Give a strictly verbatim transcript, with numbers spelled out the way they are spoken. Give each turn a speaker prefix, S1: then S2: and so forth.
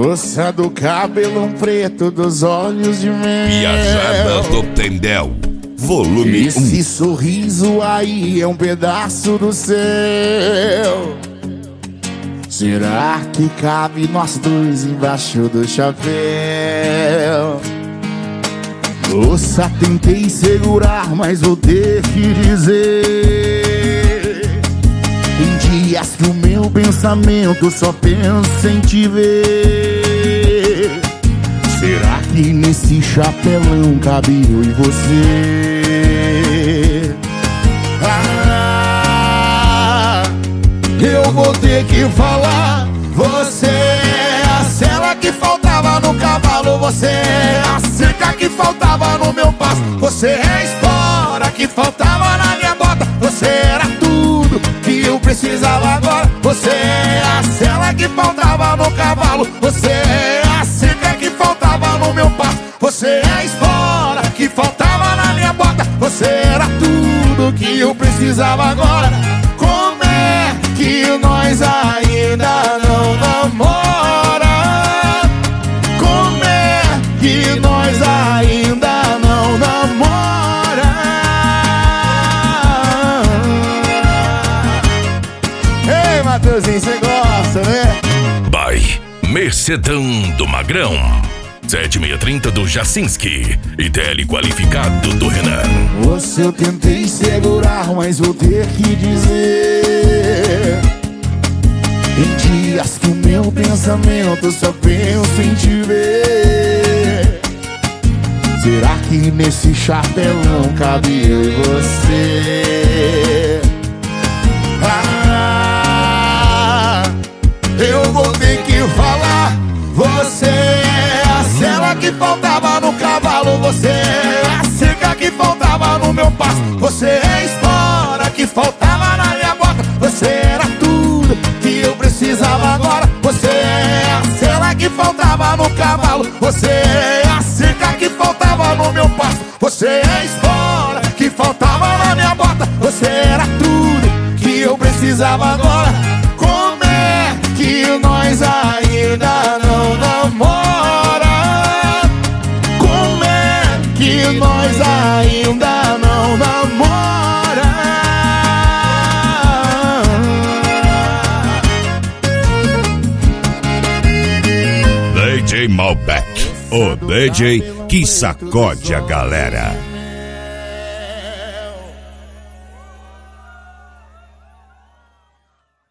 S1: Moça do cabelão preto, dos olhos de mel.
S2: Viajada do Tendel, volume um.
S1: Esse sorriso aí é um pedaço do céu. Será que cabe nós dois embaixo do chapéu? Moça, tentei segurar, mas vou ter que dizer: em dias que o meu pensamento só pensa em te ver, será que nesse chapelão cabe eu e você? Ah, eu vou ter que falar. Você é a sela que faltava no cavalo. Você é a cerca que faltava no meu passo. Você é a espora que faltava na minha bota. Você era tudo que eu precisava agora. Você é a sela que faltava no cavalo. Você é a cerca que faltava no meu passo. Você é a espora que faltava na minha bota. Você era tudo que eu precisava agora. Como é que nós ainda não namora? Como é que nós ainda não namora? Ei, Matheusinho, você gosta, né?
S2: By Mercedão do Magrão, sete seis três zero do Jacinski e T L qualificado do Renan.
S1: Você eu tentei segurar, mas vou ter que dizer: em dias que o meu pensamento só pensa em te ver, será que nesse chapelão cabe eu e você? Ah, eu vou ter que falar. Você é a sela que faltava no cavalo. Você é a cerca que faltava no meu passo. Você é a espora que faltava na minha bota. Você era tudo que eu precisava agora. Você é a sela que faltava no cavalo. Você é a cerca que faltava no meu passo. Você é a espora que faltava na minha bota. Você era tudo que eu precisava agora. Como é que nós ainda não namora? Como é que nós ainda não namora?
S2: D J Malbec, o D J que sacode a galera.